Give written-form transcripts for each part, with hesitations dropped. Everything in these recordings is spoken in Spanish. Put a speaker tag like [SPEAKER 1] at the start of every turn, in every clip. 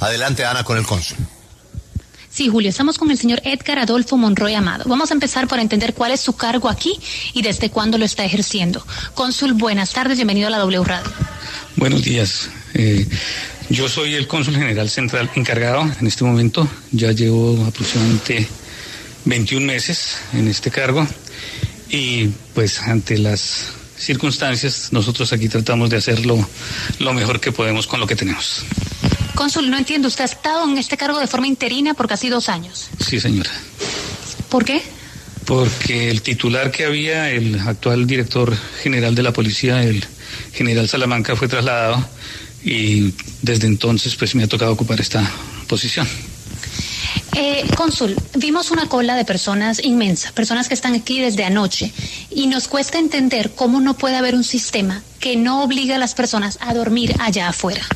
[SPEAKER 1] Adelante, Ana, con el cónsul.
[SPEAKER 2] Sí, Julio, estamos con el señor Edgar Adolfo Monroy Amado. Vamos a empezar por entender cuál es su cargo aquí y desde cuándo lo está ejerciendo. Cónsul, buenas tardes, bienvenido a la W Radio.
[SPEAKER 3] Buenos días. Yo soy el cónsul general central encargado en este momento. Ya llevo aproximadamente 21 meses en este cargo y pues ante las circunstancias nosotros aquí tratamos de hacerlo lo mejor que podemos con lo que tenemos.
[SPEAKER 2] Cónsul, no entiendo, usted ha estado en este cargo de forma interina por casi 2 años.
[SPEAKER 3] Sí, señora.
[SPEAKER 2] ¿Por qué?
[SPEAKER 3] Porque el titular que había, el actual director general de la policía, el general Salamanca, fue trasladado y desde entonces pues me ha tocado ocupar esta posición.
[SPEAKER 2] Cónsul, vimos una cola de personas inmensa, personas que están aquí desde anoche, y nos cuesta entender cómo no puede haber un sistema que no obliga a las personas a dormir allá afuera.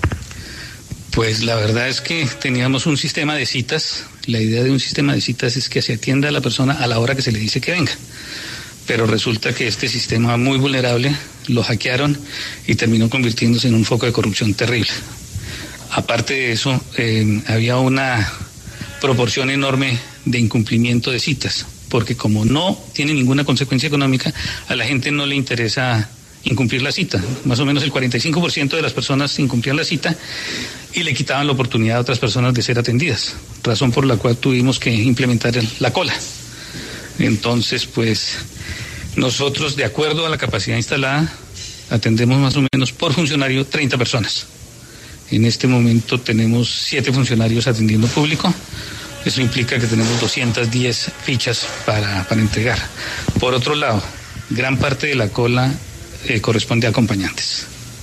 [SPEAKER 3] Pues la verdad es que teníamos un sistema de citas. La idea de un sistema de citas es que se atienda a la persona a la hora que se le dice que venga. Pero resulta que este sistema muy vulnerable lo hackearon y terminó convirtiéndose en un foco de corrupción terrible. Aparte de eso, había una proporción enorme de incumplimiento de citas, porque como no tiene ninguna consecuencia económica, a la gente no le interesa incumplir la cita. Más o menos el 45% de las personas incumplían la cita y le quitaban la oportunidad a otras personas de ser atendidas, razón por la cual tuvimos que implementar la cola. Entonces, pues, nosotros, de acuerdo a la capacidad instalada, atendemos más o menos por funcionario 30 personas. En este momento tenemos 7 funcionarios atendiendo público. Eso implica que tenemos 210 fichas para entregar. Por otro lado, gran parte de la cola corresponde a acompañantes.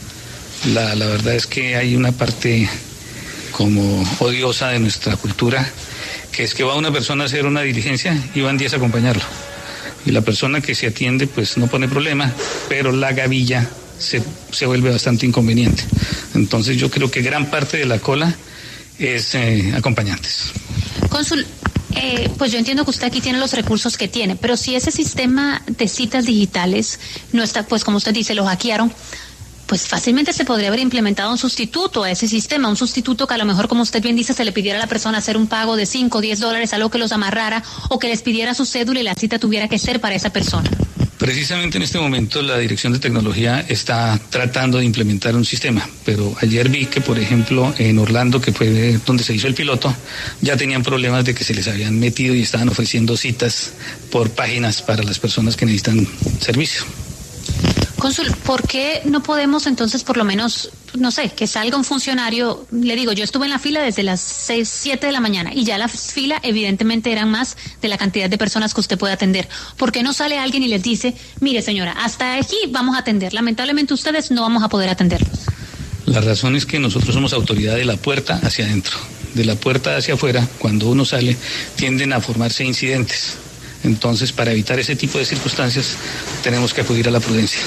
[SPEAKER 3] La verdad es que hay una parte como odiosa de nuestra cultura, que es que va una persona a hacer una diligencia y van 10 a acompañarlo. Y la persona que se atiende pues no pone problema, pero la gavilla se vuelve bastante inconveniente. Entonces yo creo que gran parte de la cola es acompañantes.
[SPEAKER 2] Cónsul, pues yo entiendo que usted aquí tiene los recursos que tiene, pero si ese sistema de citas digitales no está, pues como usted dice, lo hackearon, pues fácilmente se podría haber implementado un sustituto a ese sistema, un sustituto que a lo mejor, como usted bien dice, se le pidiera a la persona hacer un pago de 5 o 10 dólares, algo que los amarrara, o que les pidiera su cédula y la cita tuviera que ser para esa persona.
[SPEAKER 3] Precisamente en este momento la Dirección de Tecnología está tratando de implementar un sistema, pero ayer vi que, por ejemplo, en Orlando, que fue donde se hizo el piloto, ya tenían problemas de que se les habían metido y estaban ofreciendo citas por páginas para las personas que necesitan servicio.
[SPEAKER 2] Cónsul, ¿por qué no podemos entonces por lo menos, no sé, que salga un funcionario? Le digo, yo estuve en la fila desde las 6, 7 de la mañana y ya la fila evidentemente eran más de la cantidad de personas que usted puede atender. ¿Por qué no sale alguien y les dice, mire señora, hasta aquí vamos a atender, lamentablemente ustedes no vamos a poder atenderlos?
[SPEAKER 3] La razón es que nosotros somos autoridad de la puerta hacia adentro. De la puerta hacia afuera, cuando uno sale, tienden a formarse incidentes. Entonces, para evitar ese tipo de circunstancias, tenemos que acudir a la prudencia.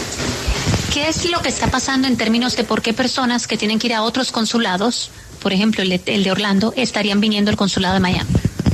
[SPEAKER 2] ¿Qué es lo que está pasando en términos de por qué personas que tienen que ir a otros consulados, por ejemplo el de Orlando, estarían viniendo al consulado de Miami?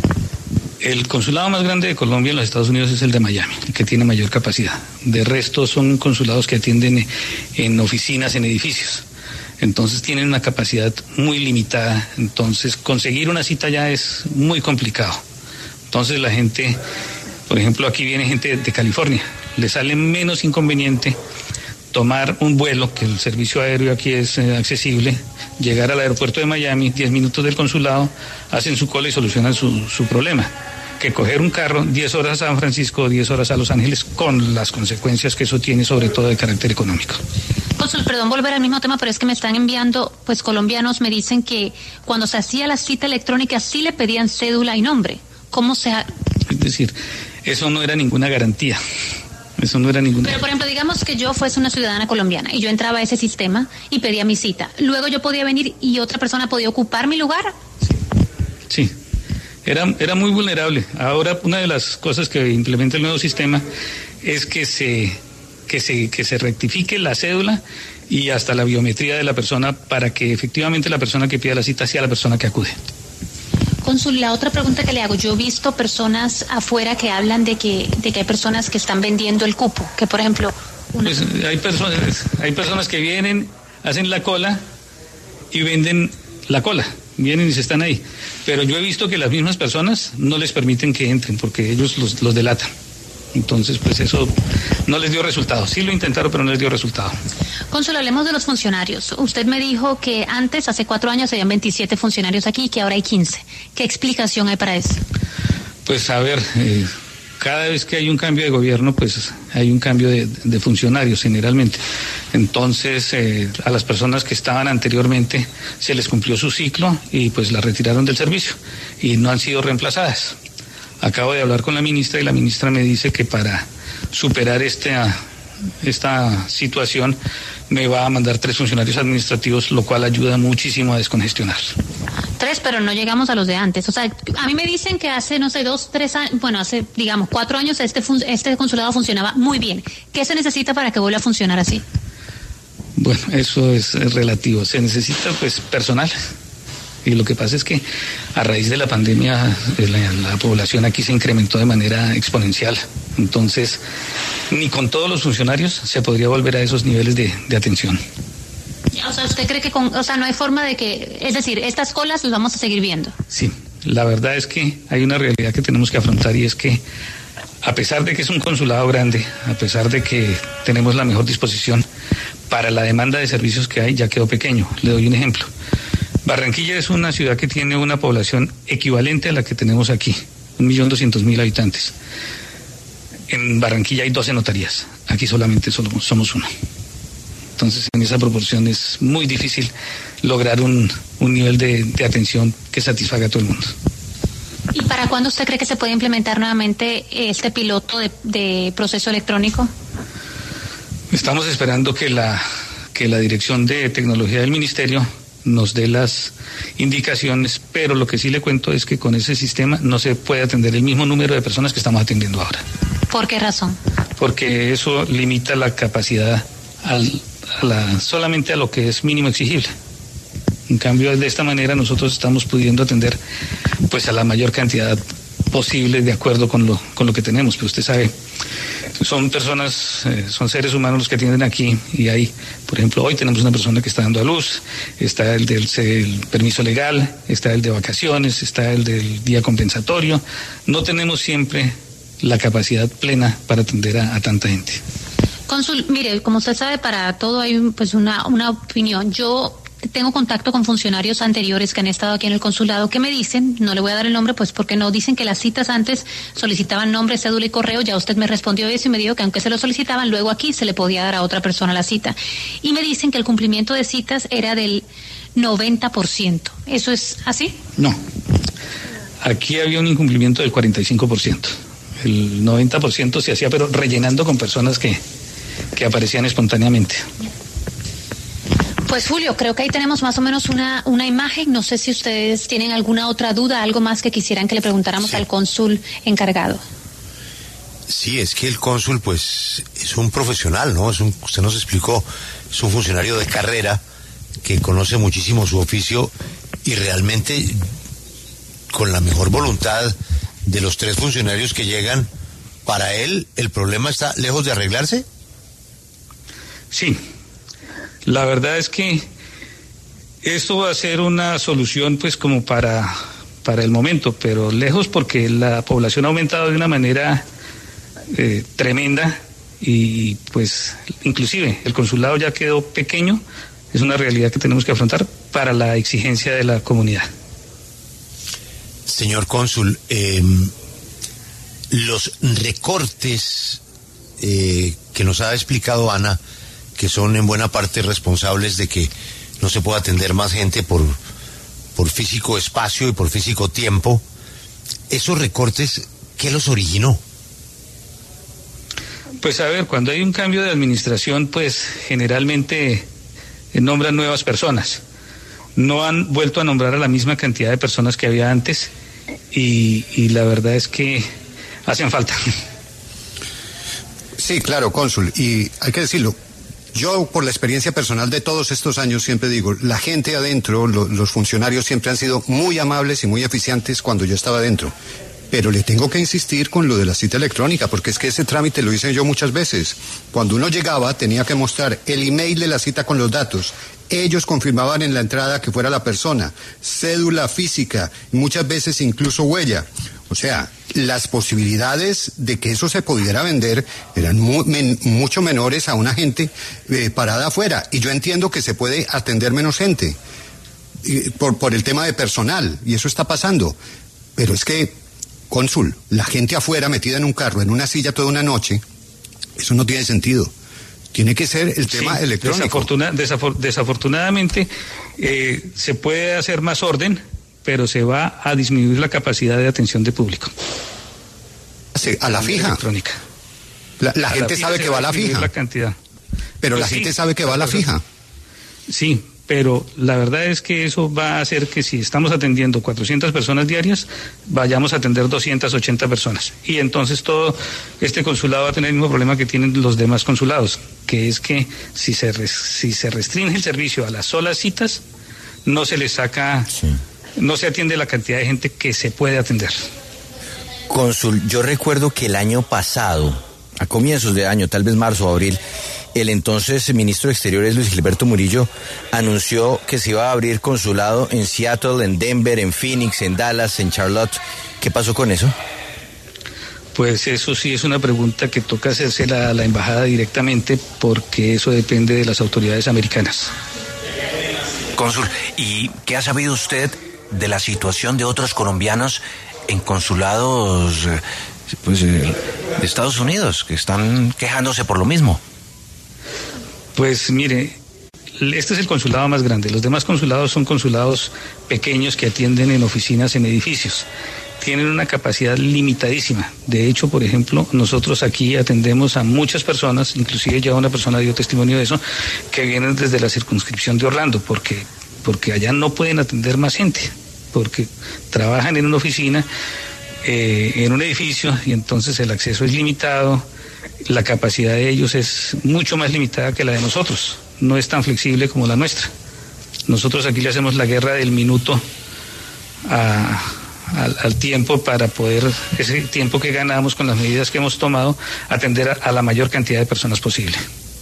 [SPEAKER 3] El consulado más grande de Colombia en los Estados Unidos es el de Miami, el que tiene mayor capacidad. De resto son consulados que atienden en oficinas, en edificios. Entonces tienen una capacidad muy limitada. Entonces conseguir una cita ya es muy complicado. Entonces la gente, por ejemplo, aquí viene gente de California, le sale menos inconveniente tomar un vuelo, que el servicio aéreo aquí es accesible, llegar al aeropuerto de Miami, 10 minutos del consulado, hacen su cola y solucionan su problema, que coger un carro 10 horas a San Francisco, 10 horas a Los Ángeles, con las consecuencias que eso tiene, sobre todo de carácter económico.
[SPEAKER 2] Cónsul, perdón volver al mismo tema, pero es que me están enviando, pues colombianos me dicen que cuando se hacía la cita electrónica sí le pedían cédula y nombre. ¿Cómo se ha...?
[SPEAKER 3] Es decir, eso no era ninguna garantía. Eso no era ninguna...
[SPEAKER 2] Pero, por ejemplo, digamos que yo fuese una ciudadana colombiana y yo entraba a ese sistema y pedía mi cita. Luego yo podía venir y otra persona podía ocupar mi lugar.
[SPEAKER 3] Sí. Era muy vulnerable. Ahora, una de las cosas que implementa el nuevo sistema es que se rectifique la cédula y hasta la biometría de la persona para que efectivamente la persona que pida la cita sea la persona que acude.
[SPEAKER 2] Cónsul, la otra pregunta que le hago, yo he visto personas afuera que hablan de que hay personas que están vendiendo el cupo, que por ejemplo...
[SPEAKER 3] Pues hay personas que vienen, hacen la cola y venden la cola. vienen y se están ahí. Pero yo he visto que las mismas personas no les permiten que entren porque ellos los delatan. Entonces, pues eso no les dio resultado. Sí lo intentaron, pero no les dio resultado.
[SPEAKER 2] Cónsul, hablemos de los funcionarios. Usted me dijo que antes, hace 4 años, habían 27 funcionarios aquí y que ahora hay 15. ¿Qué explicación hay para eso?
[SPEAKER 3] Pues a ver, cada vez que hay un cambio de gobierno, pues hay un cambio de funcionarios generalmente. Entonces, a las personas que estaban anteriormente se les cumplió su ciclo y pues las retiraron del servicio y no han sido reemplazadas. Acabo de hablar con la ministra y la ministra me dice que para superar esta situación me va a mandar 3 funcionarios administrativos, lo cual ayuda muchísimo a descongestionar.
[SPEAKER 2] 3, pero no llegamos a los de antes. O sea, a mí me dicen que hace, no sé, 2, 3 años, bueno, hace, digamos, 4 años este consulado funcionaba muy bien. ¿Qué se necesita para que vuelva a funcionar así?
[SPEAKER 3] Bueno, eso es relativo. Se necesita, pues, personal. Y lo que pasa es que a raíz de la pandemia la población aquí se incrementó de manera exponencial. Entonces, ni con todos los funcionarios se podría volver a esos niveles de atención.
[SPEAKER 2] O sea, ¿usted cree que no hay forma de que, es decir, estas colas las vamos a seguir viendo?
[SPEAKER 3] Sí, la verdad es que hay una realidad que tenemos que afrontar y es que a pesar de que es un consulado grande, a pesar de que tenemos la mejor disposición, para la demanda de servicios que hay ya quedó pequeño. Le doy un ejemplo. Barranquilla es una ciudad que tiene una población equivalente a la que tenemos aquí, 1.200.000 habitantes. En Barranquilla hay 12 notarías, aquí solamente somos 1. Entonces, en esa proporción es muy difícil lograr un nivel de atención que satisfaga a todo el mundo.
[SPEAKER 2] ¿Y para cuándo usted cree que se puede implementar nuevamente este piloto de proceso electrónico?
[SPEAKER 3] Estamos esperando que la Dirección de Tecnología del Ministerio nos dé las indicaciones, pero lo que sí le cuento es que con ese sistema no se puede atender el mismo número de personas que estamos atendiendo ahora.
[SPEAKER 2] ¿Por qué razón?
[SPEAKER 3] Porque eso limita la capacidad solamente a lo que es mínimo exigible. En cambio, de esta manera nosotros estamos pudiendo atender pues a la mayor cantidad posible de acuerdo con lo que tenemos. Pero usted sabe, son personas, son seres humanos los que atienden aquí y hay, por ejemplo, hoy tenemos una persona que está dando a luz, está el del permiso legal, está el de vacaciones, está el del día compensatorio. No tenemos siempre la capacidad plena para atender a tanta gente.
[SPEAKER 2] Cónsul, mire, como usted sabe, para todo hay pues una opinión. Yo tengo contacto con funcionarios anteriores que han estado aquí en el consulado que me dicen, no le voy a dar el nombre pues porque no, dicen que las citas antes solicitaban nombre, cédula y correo, ya usted me respondió eso y me dijo que aunque se lo solicitaban, luego aquí se le podía dar a otra persona la cita. Y me dicen que el cumplimiento de citas era del 90%. ¿Eso es así?
[SPEAKER 3] No, aquí había un incumplimiento del 45%. El 90% se hacía, pero rellenando con personas que aparecían espontáneamente.
[SPEAKER 2] Pues Julio, creo que ahí tenemos más o menos una imagen. No sé si ustedes tienen alguna otra duda, algo más que quisieran que le preguntáramos al cónsul encargado.
[SPEAKER 1] Sí, es que el cónsul pues es un profesional, ¿no? Usted nos explicó, es un funcionario de carrera que conoce muchísimo su oficio y realmente con la mejor voluntad de los 3 funcionarios que llegan, para él el problema está lejos de arreglarse.
[SPEAKER 3] Sí. La verdad es que esto va a ser una solución pues como para el momento, pero lejos porque la población ha aumentado de una manera tremenda y pues inclusive el consulado ya quedó pequeño, es una realidad que tenemos que afrontar para la exigencia de la comunidad.
[SPEAKER 1] Señor cónsul, los recortes que nos ha explicado Ana, que son en buena parte responsables de que no se pueda atender más gente por físico espacio y por físico tiempo, esos recortes, ¿qué los originó?
[SPEAKER 3] Pues a ver, cuando hay un cambio de administración, pues generalmente nombran nuevas personas. No han vuelto a nombrar a la misma cantidad de personas que había antes y la verdad es que hacen falta.
[SPEAKER 4] Sí, claro, cónsul, y hay que decirlo. Yo, por la experiencia personal de todos estos años, siempre digo, la gente adentro, los funcionarios siempre han sido muy amables y muy eficientes cuando yo estaba adentro. Pero le tengo que insistir con lo de la cita electrónica, porque es que ese trámite lo hice yo muchas veces. Cuando uno llegaba, tenía que mostrar el email de la cita con los datos, Ellos confirmaban en la entrada que fuera la persona, cédula física, muchas veces incluso huella. O sea, las posibilidades de que eso se pudiera vender eran mucho menores a una gente parada afuera. Y yo entiendo que se puede atender menos gente por el tema de personal, y eso está pasando. Pero es que, cónsul, la gente afuera metida en un carro, en una silla toda una noche, eso no tiene sentido. Tiene que ser el tema electrónico.
[SPEAKER 3] Desafortunadamente, se puede hacer más orden, pero se va a disminuir la capacidad de atención de público.
[SPEAKER 4] A la fija.
[SPEAKER 3] Electrónica.
[SPEAKER 4] La gente sabe que va a la fija.
[SPEAKER 3] La cantidad.
[SPEAKER 4] Pero la gente sabe que va a la fija.
[SPEAKER 3] Sí, pero la verdad es que eso va a hacer que si estamos atendiendo 400 personas diarias, vayamos a atender 280 personas. Y entonces todo este consulado va a tener el mismo problema que tienen los demás consulados, que es que si se restringe el servicio a las solas citas, no se le saca... Sí. No se atiende la cantidad de gente que se puede atender.
[SPEAKER 5] Cónsul, yo recuerdo que el año pasado, a comienzos de año, tal vez marzo o abril, el entonces ministro de Exteriores, Luis Gilberto Murillo, anunció que se iba a abrir consulado en Seattle, en Denver, en Phoenix, en Dallas, en Charlotte. ¿Qué pasó con eso?
[SPEAKER 3] Pues eso sí es una pregunta que toca hacérsela a la embajada directamente, porque eso depende de las autoridades americanas.
[SPEAKER 6] Cónsul, ¿y qué ha sabido usted de la situación de otros colombianos en consulados de Estados Unidos que están quejándose por lo mismo?
[SPEAKER 3] Pues mire, este es el consulado más grande. Los demás consulados son consulados pequeños que atienden en oficinas, en edificios. Tienen una capacidad limitadísima. De hecho, por ejemplo, nosotros aquí atendemos a muchas personas, inclusive ya una persona dio testimonio de eso, que vienen desde la circunscripción de Orlando, porque allá no pueden atender más gente, porque trabajan en una oficina, en un edificio, y entonces el acceso es limitado, la capacidad de ellos es mucho más limitada que la de nosotros, no es tan flexible como la nuestra. Nosotros aquí le hacemos la guerra del minuto al tiempo para poder, ese tiempo que ganamos con las medidas que hemos tomado, atender a la mayor cantidad de personas posible.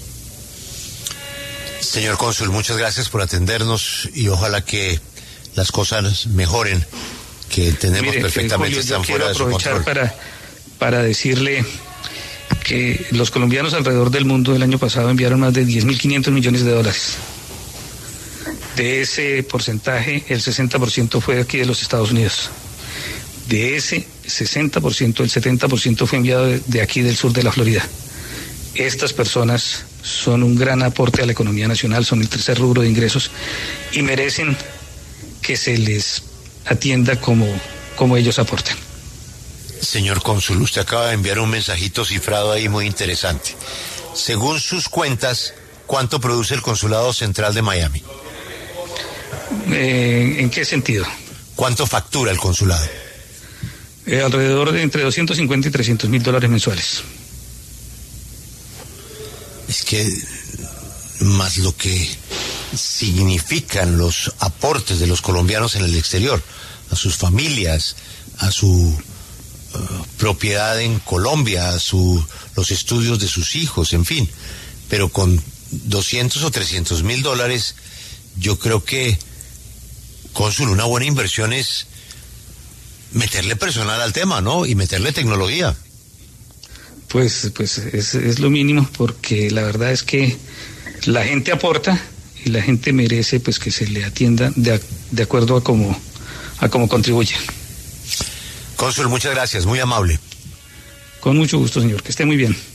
[SPEAKER 1] Señor cónsul, muchas gracias por atendernos y ojalá que las cosas mejoren, que entendemos perfectamente
[SPEAKER 3] Julio,
[SPEAKER 1] están fuera de su control.
[SPEAKER 3] Aprovechar para decirle que los colombianos alrededor del mundo el año pasado enviaron más de 10.500 millones de dólares. De ese porcentaje, el 60% fue aquí de los Estados Unidos. De ese 60%, el 70% fue enviado de aquí del sur de la Florida. Estas personas son un gran aporte a la economía nacional, son el tercer rubro de ingresos y merecen que se les atienda como ellos aportan.
[SPEAKER 1] Señor cónsul, usted acaba de enviar un mensajito cifrado ahí muy interesante. Según sus cuentas, ¿cuánto produce el Consulado Central de Miami?
[SPEAKER 3] ¿En qué sentido?
[SPEAKER 1] ¿Cuánto factura el consulado?
[SPEAKER 3] Alrededor de entre 250 y 300 mil dólares mensuales.
[SPEAKER 1] Es que más lo que significan los aportes de los colombianos en el exterior, a sus familias, a su propiedad en Colombia, a los estudios de sus hijos, en fin. Pero con 200 o 300 mil dólares, yo creo que, cónsul, una buena inversión es meterle personal al tema, ¿no? Y meterle tecnología.
[SPEAKER 3] Pues es lo mínimo, porque la verdad es que la gente aporta y la gente merece pues que se le atienda de acuerdo a cómo contribuye.
[SPEAKER 1] Cónsul, muchas gracias, muy amable.
[SPEAKER 3] Con mucho gusto, señor, que esté muy bien.